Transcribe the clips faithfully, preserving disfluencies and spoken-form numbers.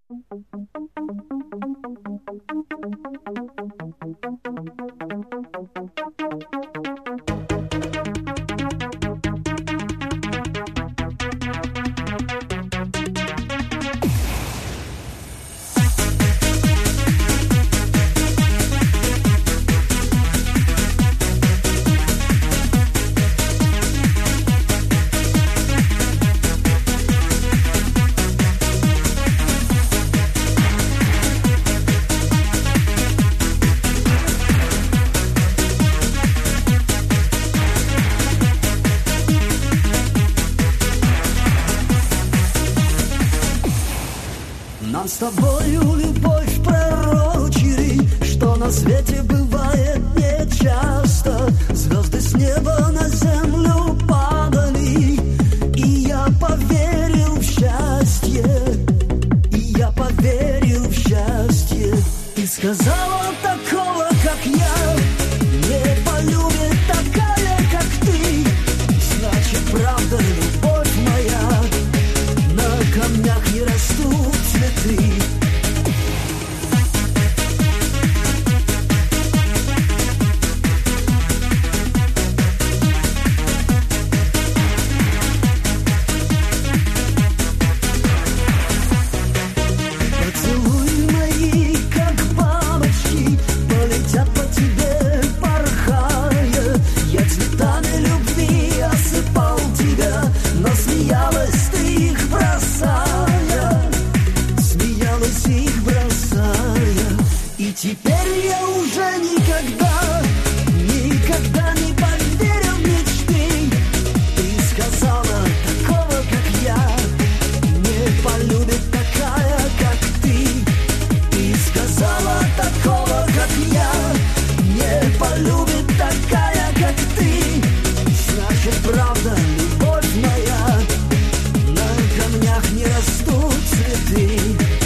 Нам с тобою любовь пророчили, что на свете бывает нечасто. Звезды с неба на землю падали, и я поверил в счастье, и я поверил в счастье. Ты сказала, такого, как я, не полюбит такая, как ты. Значит, правда, любовь моя, на камнях не растут цветы. Поцелуи мои, как бабочки, полетят по тебе, порхая. Я цветами любви осыпал тебя, но смеялась ты их бросая, смеялась их бросая. И теперь я уже никогда, никогда не поверю в мечты. Ты сказала, такого, как я, не полюбит такая, как ты. Ты сказала, такого, как я, не полюбит такая, как ты. Значит, правда, любовь моя, на камнях не растут цветы.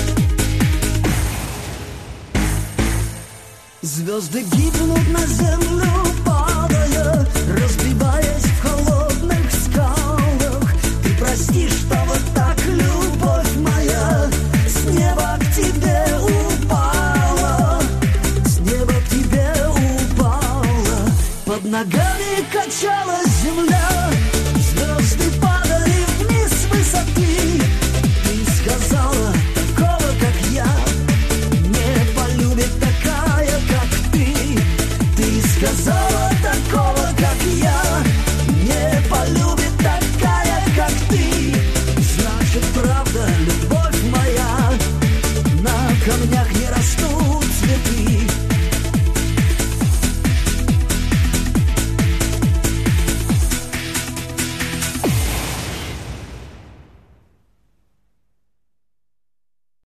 Звезды гибнут на землю, падая, разбиваясь в холодных скалах. Ты прости, что вот так любовь моя с неба к тебе упала, с неба к тебе упала. Под ногами качалась земля, звезды падали вниз с высоты. Ты сказала, такого, как я, не полюбит такая, как ты. Ты сказала, такого, как я, не полюбит такая, как ты. Значит, правда, любовь моя, на камнях не растут